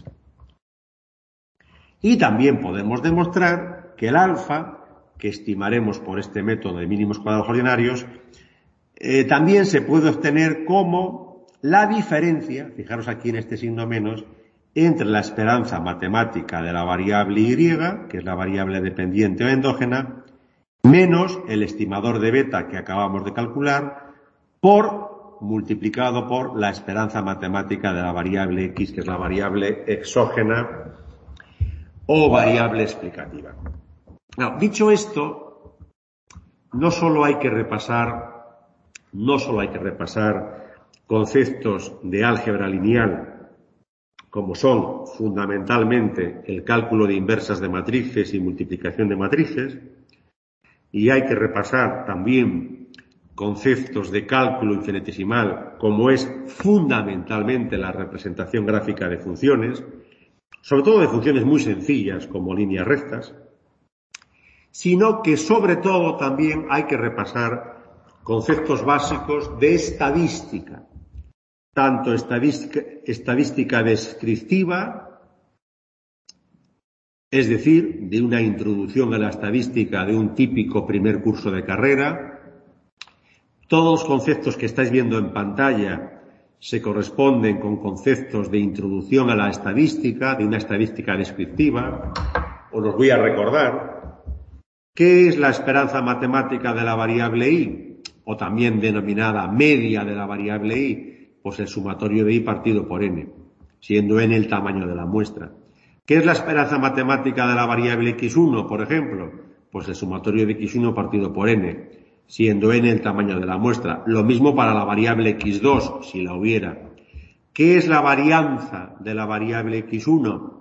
Y también podemos demostrar que el alfa, que estimaremos por este método de mínimos cuadrados ordinarios, eh, también se puede obtener como la diferencia, fijaros aquí en este signo menos, entre la esperanza matemática de la variable y, que es la variable dependiente o endógena, menos el estimador de beta que acabamos de calcular, por multiplicado por la esperanza matemática de la variable x, que es la variable exógena o variable explicativa. Now, dicho esto, no solo hay que repasar, no solo hay que repasar conceptos de álgebra lineal, como son fundamentalmente el cálculo de inversas de matrices y multiplicación de matrices, y hay que repasar también conceptos de cálculo infinitesimal, como es fundamentalmente la representación gráfica de funciones, sobre todo de funciones muy sencillas como líneas rectas, sino que sobre todo también hay que repasar conceptos básicos de estadística, tanto estadística, estadística descriptiva, es decir, de una introducción a la estadística de un típico primer curso de carrera. Todos los conceptos que estáis viendo en pantalla se corresponden con conceptos de introducción a la estadística, de una estadística descriptiva. Os los voy a recordar. ¿Qué es la esperanza matemática de la variable y? O también denominada media de la variable y, pues el sumatorio de y partido por n, siendo n el tamaño de la muestra. ¿Qué es la esperanza matemática de la variable equis uno, por ejemplo? Pues el sumatorio de equis uno partido por n, siendo n el tamaño de la muestra. Lo mismo para la variable equis dos, si la hubiera. ¿Qué es la varianza de la variable equis uno?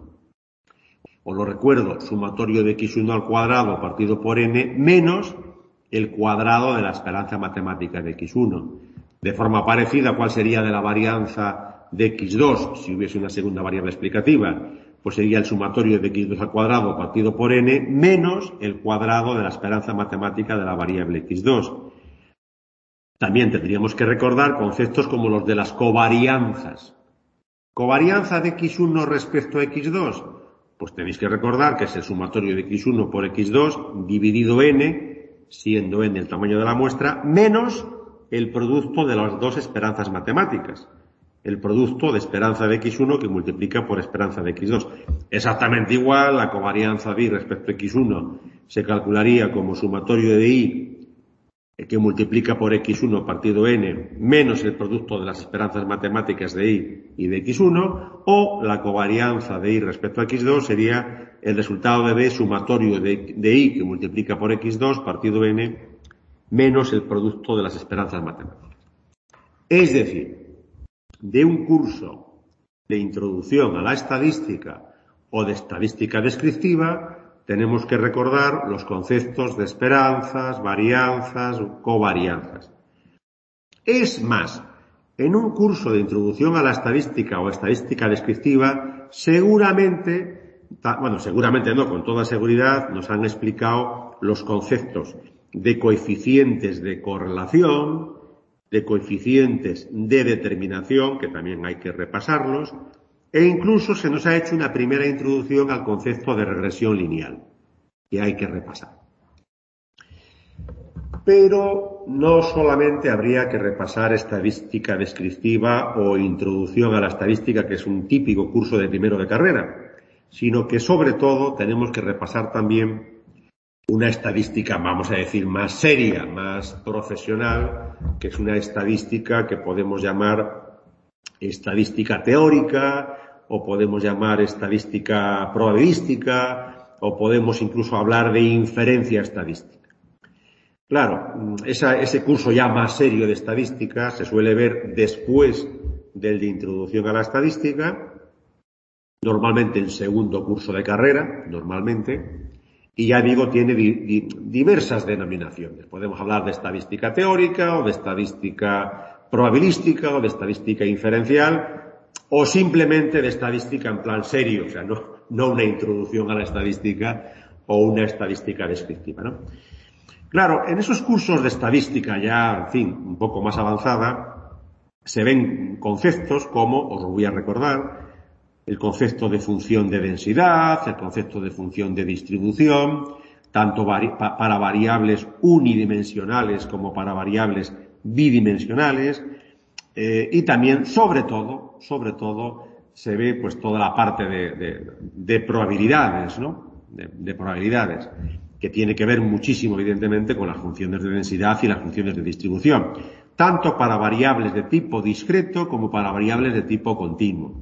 Os lo recuerdo, sumatorio de equis uno al cuadrado partido por n menos el cuadrado de la esperanza matemática de equis uno. De forma parecida, ¿cuál sería de la varianza de equis dos si hubiese una segunda variable explicativa? Pues sería el sumatorio de equis dos al cuadrado partido por n menos el cuadrado de la esperanza matemática de la variable equis dos. También tendríamos que recordar conceptos como los de las covarianzas. ¿Covarianza de equis uno respecto a equis dos? Pues tenéis que recordar que es el sumatorio de equis uno por equis dos dividido n, siendo n el tamaño de la muestra, menos el producto de las dos esperanzas matemáticas. El producto de esperanza de equis uno que multiplica por esperanza de equis dos. Exactamente igual, la covarianza de y respecto a equis uno se calcularía como sumatorio de y que multiplica por equis uno partido n menos el producto de las esperanzas matemáticas de y y de equis uno, o la covarianza de y respecto a equis dos sería el resultado de b sumatorio de, de y que multiplica por equis dos partido n menos el producto de las esperanzas matemáticas. Es decir, de un curso de introducción a la estadística o de estadística descriptiva, tenemos que recordar los conceptos de esperanzas, varianzas, covarianzas. Es más, en un curso de introducción a la estadística o estadística descriptiva, seguramente bueno, seguramente no, con toda seguridad, nos han explicado los conceptos de coeficientes de correlación, de coeficientes de determinación, que también hay que repasarlos, e incluso se nos ha hecho una primera introducción al concepto de regresión lineal, que hay que repasar. Pero no solamente habría que repasar estadística descriptiva o introducción a la estadística, que es un típico curso de primero de carrera, sino que sobre todo tenemos que repasar también una estadística, vamos a decir, más seria, más profesional, que es una estadística que podemos llamar estadística teórica, o podemos llamar estadística probabilística, o podemos incluso hablar de inferencia estadística. Claro, esa, ese curso ya más serio de estadística se suele ver después del de introducción a la estadística, normalmente en segundo curso de carrera, normalmente, y ya digo, tiene di, di, diversas denominaciones. Podemos hablar de estadística teórica, o de estadística probabilística, o de estadística inferencial, o simplemente de estadística en plan serio, o sea, no, no una introducción a la estadística o una estadística descriptiva, ¿no? Claro, en esos cursos de estadística ya, en fin, un poco más avanzada, se ven conceptos como, os lo voy a recordar, el concepto de función de densidad, el concepto de función de distribución, tanto vari- pa- para variables unidimensionales como para variables bidimensionales, eh, y también, sobre todo, sobre todo, se ve pues toda la parte de, de, de probabilidades, ¿no? De, de probabilidades, que tiene que ver muchísimo, evidentemente, con las funciones de densidad y las funciones de distribución, tanto para variables de tipo discreto como para variables de tipo continuo.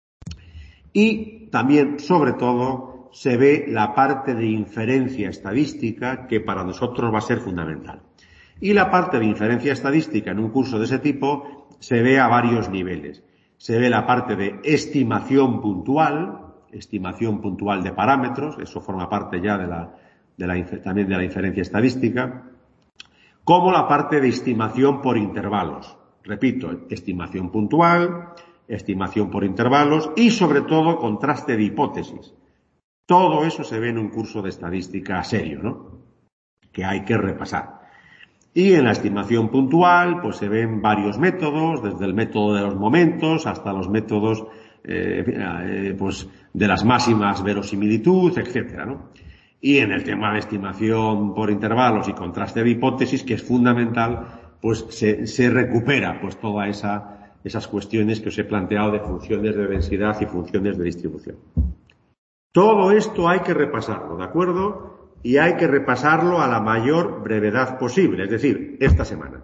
Y también, sobre todo, se ve la parte de inferencia estadística, que para nosotros va a ser fundamental. Y la parte de inferencia estadística en un curso de ese tipo se ve a varios niveles. Se ve la parte de estimación puntual, estimación puntual de parámetros, eso forma parte ya de la, de la, también de la inferencia estadística, como la parte de estimación por intervalos. Repito, estimación puntual, estimación por intervalos y, sobre todo, contraste de hipótesis. Todo eso se ve en un curso de estadística serio, ¿no? Que hay que repasar. Y en la estimación puntual, pues se ven varios métodos, desde el método de los momentos hasta los métodos, eh, eh, pues, de las máximas verosimilitud, etcétera, ¿no? Y en el tema de estimación por intervalos y contraste de hipótesis, que es fundamental, pues se, se recupera, pues, toda esa esas cuestiones que os he planteado de funciones de densidad y funciones de distribución. Todo esto hay que repasarlo, ¿de acuerdo? Y hay que repasarlo a la mayor brevedad posible, es decir, esta semana.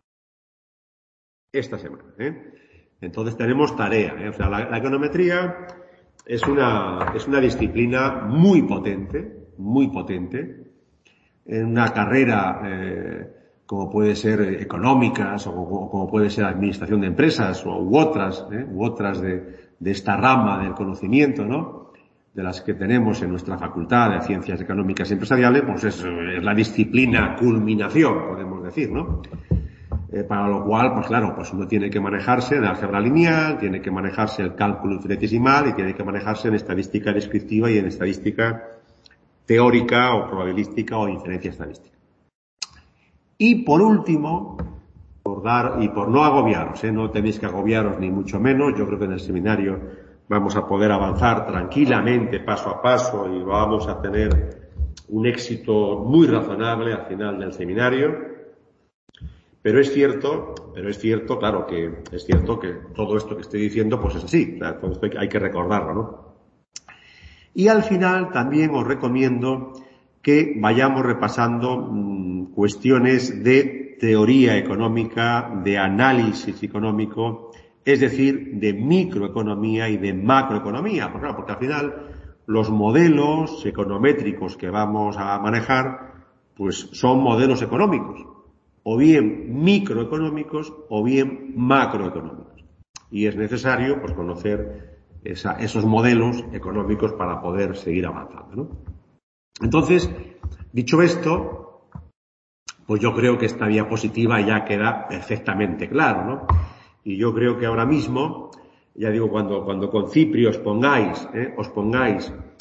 Esta semana, ¿eh? Entonces tenemos tarea, ¿eh? O sea, la, la econometría es una, es una disciplina muy potente, muy potente, en una carrera, eh, como puede ser económicas o como puede ser administración de empresas o u otras, ¿eh? u otras de, de esta rama del conocimiento, ¿no? De las que tenemos en nuestra facultad de Ciencias Económicas y Empresariales, pues es, es la disciplina culminación, podemos decir, ¿no? Eh, para lo cual, pues claro, pues uno tiene que manejarse en álgebra lineal, tiene que manejarse el cálculo infinitesimal y tiene que manejarse en estadística descriptiva y en estadística teórica o probabilística o inferencia estadística. Y por último, por dar, y por no agobiaros, ¿eh? No tenéis que agobiaros ni mucho menos, yo creo que en el seminario vamos a poder avanzar tranquilamente, paso a paso, y vamos a tener un éxito muy razonable al final del seminario. Pero es cierto, pero es cierto, claro que es cierto que todo esto que estoy diciendo pues es así, claro, todo esto hay que recordarlo, ¿no? Y al final también os recomiendo que vayamos repasando mmm, cuestiones de teoría económica, de análisis económico, es decir, de microeconomía y de macroeconomía, porque, claro, porque al final los modelos econométricos que vamos a manejar pues son modelos económicos, o bien microeconómicos o bien macroeconómicos. Y es necesario pues conocer esa, esos modelos económicos para poder seguir avanzando, ¿no? Entonces, dicho esto, pues yo creo que esta diapositiva ya queda perfectamente claro, ¿no? Y yo creo que ahora mismo, ya digo, cuando, cuando con Cipri os pongáis, ¿eh? os pongáis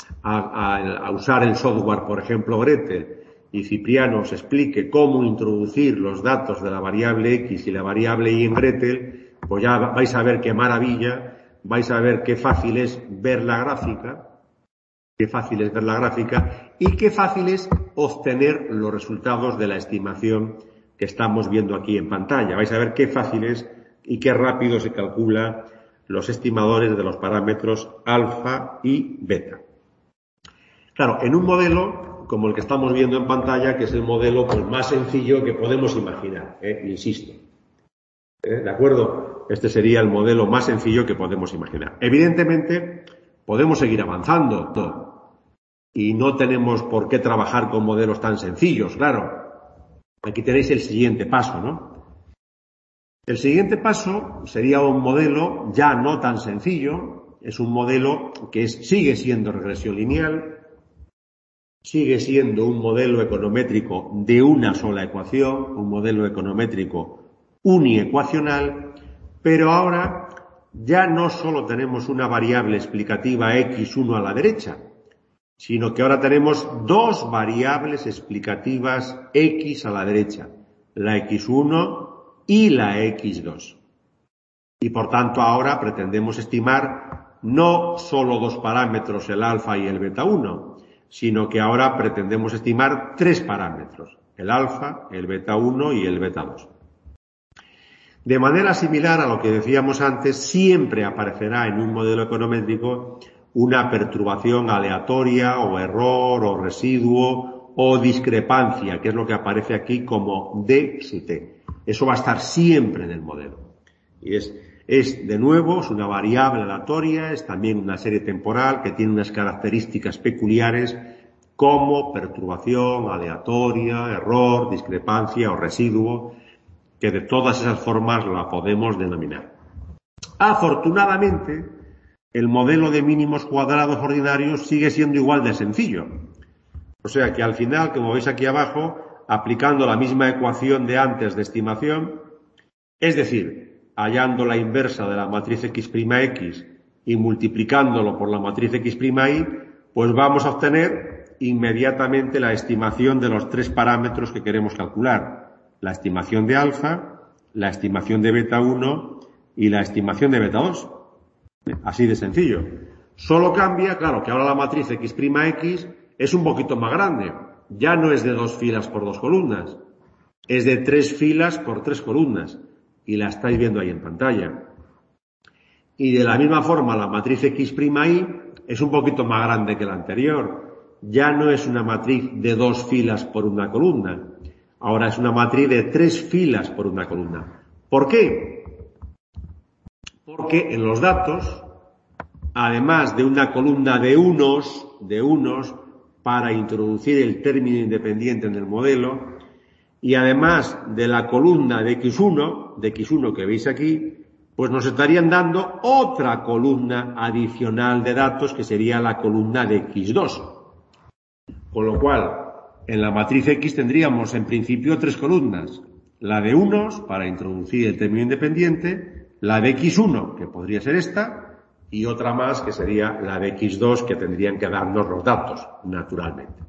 a, a, a usar el software, por ejemplo, Gretel, y Cipriano os explique cómo introducir los datos de la variable X y la variable Y en Gretel, pues ya vais a ver qué maravilla, vais a ver qué fácil es ver la gráfica, qué fácil es ver la gráfica y qué fácil es obtener los resultados de la estimación que estamos viendo aquí en pantalla. Vais a ver qué fácil es y qué rápido se calcula los estimadores de los parámetros alfa y beta. Claro, en un modelo como el que estamos viendo en pantalla, que es el modelo pues, más sencillo que podemos imaginar, ¿eh? Insisto. ¿Eh? ¿De acuerdo? Este sería el modelo más sencillo que podemos imaginar. Evidentemente, podemos seguir avanzando, ¿no? Y no tenemos por qué trabajar con modelos tan sencillos, claro. Aquí tenéis el siguiente paso, ¿no? El siguiente paso sería un modelo ya no tan sencillo, es un modelo que es, sigue siendo regresión lineal, sigue siendo un modelo econométrico de una sola ecuación, un modelo econométrico uniecuacional, pero ahora ya no solo tenemos una variable explicativa equis uno a la derecha, sino que ahora tenemos dos variables explicativas X a la derecha, la equis uno y la equis dos. Y por tanto ahora pretendemos estimar no solo dos parámetros, el alfa y el beta uno, sino que ahora pretendemos estimar tres parámetros, el alfa, el beta uno y el beta dos. De manera similar a lo que decíamos antes, siempre aparecerá en un modelo econométrico una perturbación aleatoria o error o residuo o discrepancia, que es lo que aparece aquí como D sub t. Eso va a estar siempre en el modelo. Y es, es de nuevo, es una variable aleatoria, es también una serie temporal que tiene unas características peculiares como perturbación aleatoria, error, discrepancia o residuo, que de todas esas formas la podemos denominar. Afortunadamente, el modelo de mínimos cuadrados ordinarios sigue siendo igual de sencillo. O sea que al final, como veis aquí abajo, aplicando la misma ecuación de antes de estimación, es decir, hallando la inversa de la matriz X'X y multiplicándolo por la matriz X', pues vamos a obtener inmediatamente la estimación de los tres parámetros que queremos calcular. La estimación de alfa, la estimación de beta uno y la estimación de beta dos. Así de sencillo. Solo cambia, claro, que ahora la matriz X'X es un poquito más grande. Ya no es de dos filas por dos columnas. Es de tres filas por tres columnas. Y la estáis viendo ahí en pantalla. Y de la misma forma, la matriz X''Y es un poquito más grande que la anterior. Ya no es una matriz de dos filas por una columna. Ahora es una matriz de tres filas por una columna. ¿Por qué? Porque en los datos, además de una columna de unos, de unos, para introducir el término independiente en el modelo, y además de la columna de equis uno, de equis uno que veis aquí, pues nos estarían dando otra columna adicional de datos que sería la columna de equis dos. Con lo cual, en la matriz X tendríamos en principio tres columnas. La de unos, para introducir el término independiente, la de equis uno, que podría ser esta, y otra más que sería la de equis dos, que tendrían que darnos los datos, naturalmente.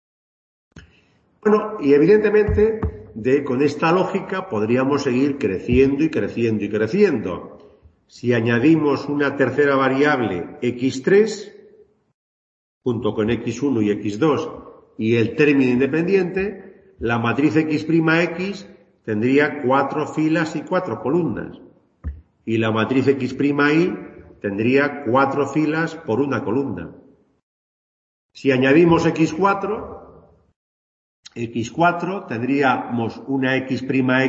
Bueno, y evidentemente, de, con esta lógica podríamos seguir creciendo y creciendo y creciendo. Si añadimos una tercera variable, equis tres, junto con equis uno y equis dos, y el término independiente, la matriz X''X tendría cuatro filas y cuatro columnas. Y la matriz X''Y tendría cuatro filas por una columna. Si añadimos equis cuatro, equis cuatro tendríamos una X''X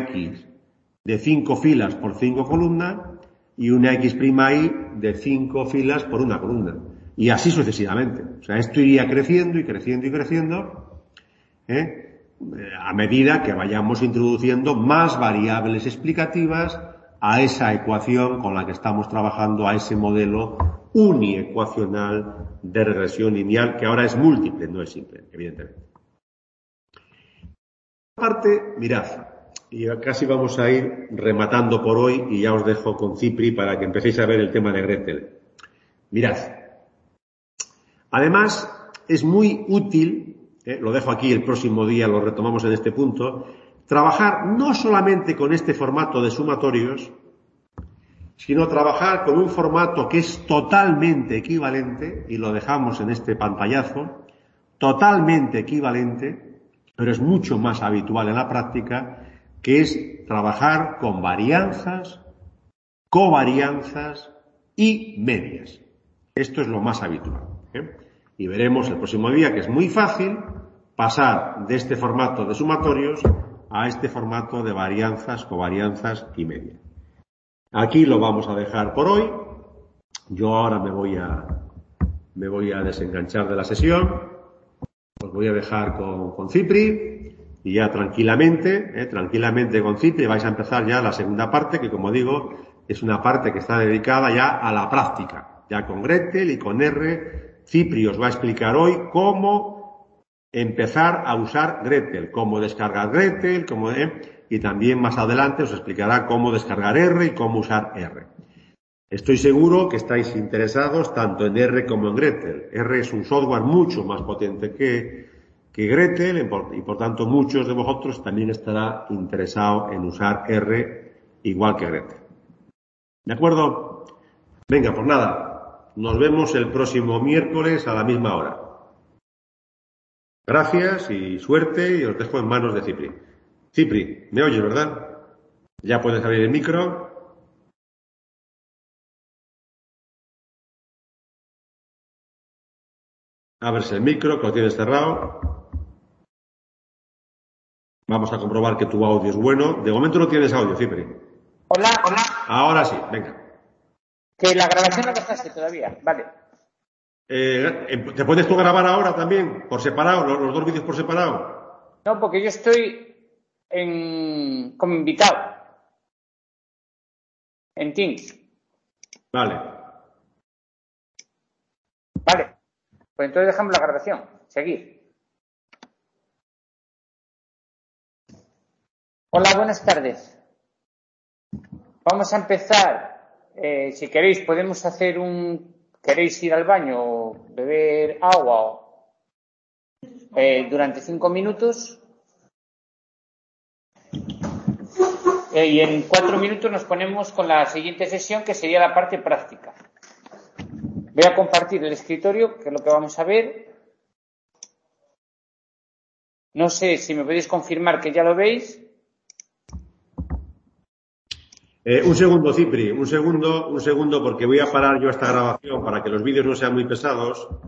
de cinco filas por cinco columnas y una X''Y de cinco filas por una columna. Y así sucesivamente. O sea, esto iría creciendo y creciendo y creciendo, ¿eh? a medida que vayamos introduciendo más variables explicativas a esa ecuación con la que estamos trabajando, a ese modelo uniecuacional de regresión lineal, que ahora es múltiple, no es simple, evidentemente. Aparte, mirad, y casi vamos a ir rematando por hoy y ya os dejo con Cipri para que empecéis a ver el tema de Gretel. Mirad. Además, es muy útil, eh, lo dejo aquí, el próximo día lo retomamos en este punto, trabajar no solamente con este formato de sumatorios, sino trabajar con un formato que es totalmente equivalente, y lo dejamos en este pantallazo, totalmente equivalente, pero es mucho más habitual en la práctica, que es trabajar con varianzas, covarianzas y medias. Esto es lo más habitual, ¿eh? Y veremos el próximo día que es muy fácil pasar de este formato de sumatorios a este formato de varianzas, covarianzas y medias. Aquí lo vamos a dejar por hoy. Yo ahora me voy a me voy a desenganchar de la sesión. Os voy a dejar con, con Cipri y ya tranquilamente, eh, tranquilamente con Cipri vais a empezar ya la segunda parte, que como digo, es una parte que está dedicada ya a la práctica. Ya con Gretel y con R, Cipri os va a explicar hoy cómo empezar a usar Gretel, cómo descargar Gretel, cómo, eh, y también más adelante os explicará cómo descargar R y cómo usar R. Estoy seguro que estáis interesados tanto en R como en Gretel. R es un software mucho más potente que, que Gretel y por tanto muchos de vosotros también estará interesados en usar R igual que Gretel. ¿De acuerdo? Venga, pues nada. Nos vemos el próximo miércoles a la misma hora. Gracias y suerte y os dejo en manos de Cipri. Cipri, ¿me oyes, verdad? Ya puedes abrir el micro. Abres el micro, que lo tienes cerrado. Vamos a comprobar que tu audio es bueno. De momento no tienes audio, Cipri. Hola, hola. Ahora sí, venga. Que la grabación no dejaste todavía, vale. Eh, ¿Te puedes tú grabar ahora también, por separado, los, los dos vídeos por separado? No, porque yo estoy en, como invitado en Teams. Vale. Vale, pues entonces dejamos la grabación. Seguir. Hola, buenas tardes. Vamos a empezar. Eh, si queréis, podemos hacer un... ¿Queréis ir al baño o beber agua eh, durante cinco minutos? Eh, y en cuatro minutos nos ponemos con la siguiente sesión, que sería la parte práctica. Voy a compartir el escritorio, que es lo que vamos a ver. No sé si me podéis confirmar que ya lo veis. Eh, un segundo, Cipri, un segundo, un segundo, porque voy a parar yo esta grabación para que los vídeos no sean muy pesados.